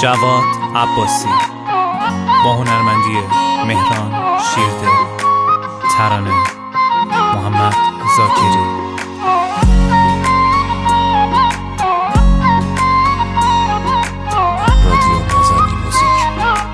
جواد عباسی با هنرمندی مهران شیردل، ترانه محمد زاکری. رادیو نازنین موزیک.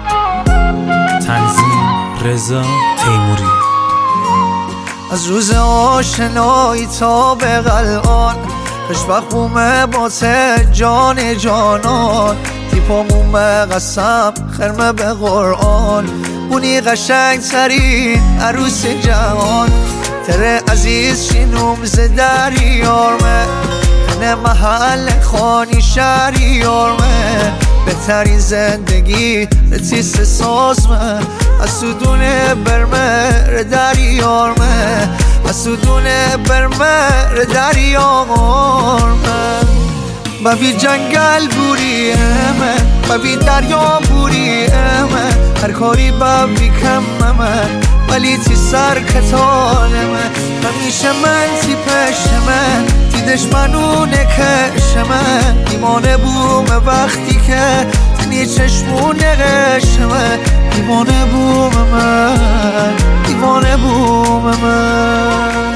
تنظیم رضا تیموری. از روز آشنایی تا به الان خوشبخت بومه باسه جان جانان، تیپامون به قسم خرمه به قرآن، بونی قشنگ ترین عروس جهان. تره عزیز شینوم زدر یارمه، خنه محل خانی شهر یارمه، بهترین زندگی رتیس سازمه، از سودونه برمه ردر یارمه، از سودونه برمه ردر یارمه. ببی جنگل بوری امه، ببی دریا بوری امه، هر کاری ببی کم من ولی تی سر کتانمه، همیشه من تی پشمه، تی دشمنو نکشمه، دیوانه بومه وقتی که تنی چشمو نقشمه، دیوانه بومه من، دیوانه بومه من.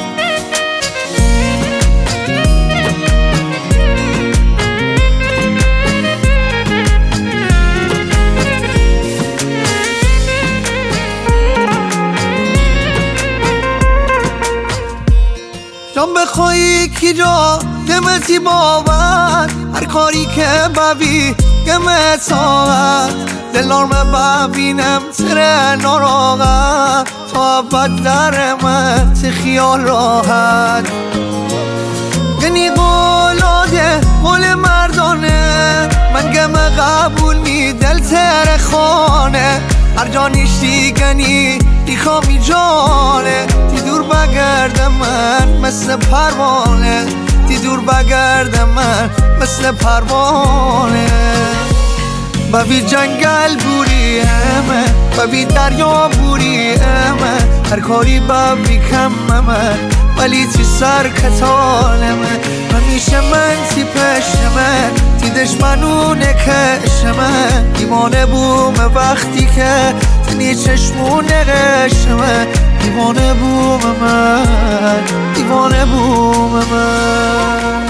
جان بخوایی کی جا دمتی باور، هر کاری که ببی گمه ساعت، دلارمه ببینم تره ناراغت، تا ابد در من تی خیال راحت. گنی قولاده قول مردانه، من گمه قبول می دل تره خانه، هر جا نیشتی گنی دیخامی جانه، تی دور بگرده من مثل پروانه، تی دور بگرده من مثل پروانه. ببی جنگل بوری امه، ببی دریا بوری امه، هر کاری ببی کم من ولی تی سر کتانمه، همیشه من تی پشمه، تی دشمنو نکشمه، دیوانه بومه وقتی که تنی چشمو نقشمه، دیوانه بومه من، دیوانه بومه من.